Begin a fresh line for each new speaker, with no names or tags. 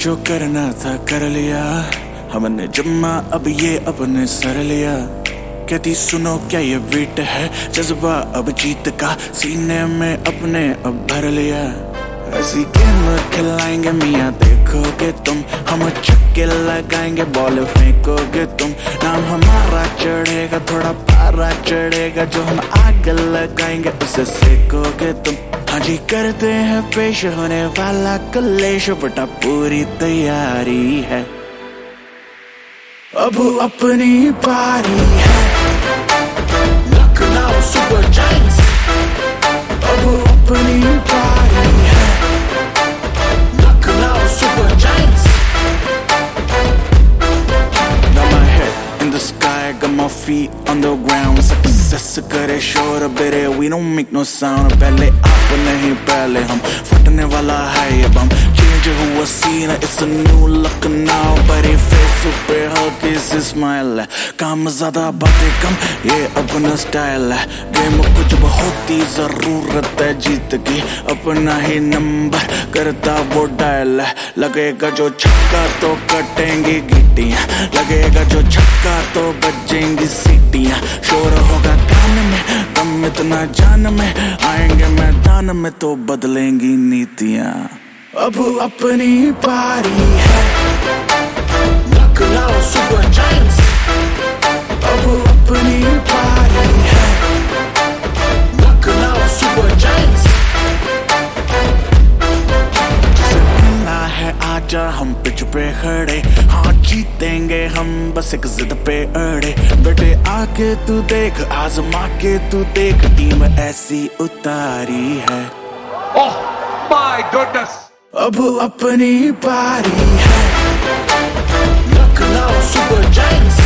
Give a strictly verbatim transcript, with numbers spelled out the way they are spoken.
जो करना था कर लिया हमने, जम्मा अब ये अपने सर लिया। कहती सुनो क्या ये बीट है, जज्बा अब जीत का सीने में अपने अब भर लिया। ऐसी गेम खिलाएंगे मियाँ देखोगे तुम, हम छक्के लगाएंगे बॉल फेंकोगे तुम। नाम हमारा चढ़ेगा थोड़ा पारा चढ़ेगा, जो हम आग लगाएंगे उसे सेकोगे तुम। हाँ जी करते हैं पेश होने वाला कलेश, बटा पूरी तैयारी है अब अपनी बारी है। लखनऊ सुपर जायंट्स अब अपनी बारी है। Lucknow super giants. Got my head in the sky, got my feet on the ground. Success करे शोर बेरे, we don't make no sound. पहले आप नहीं पहले हम, फटने वाला है ये बम। Change हुआ scene, it's a new look now. बड़ी face पे हल्की सी smile है, काम ज्यादा बातें कम ये अपना स्टाइल है। गेम कुछ बहुत ही जरूरत है जीत की, अपना ही नंबर करता वो डायल है। लगेगा जो छक्का तो कटेंगी गिट्टियां, लगेगा जो छक्का तो बजेंगी सीटियां। शोर होगा कान में, दम इतना जान में, आएंगे मैदान में तो बदलेंगी नीतियां। अब अपनी बारी है। लखनऊ सुपर जायंट्स अब अपनी बारी है। Lucknow super giants. जिसे मिलना है आजा हम पिच पे खड़े, हाँ जीतेंगे हम बस एक जिद पे अड़े। बेटे आके तू देख, आजमा के तू देख, टीम ऐसी उतारी है।
ओह माय गॉडनेस,
अब अपनी बारी है। Lucknow super giants.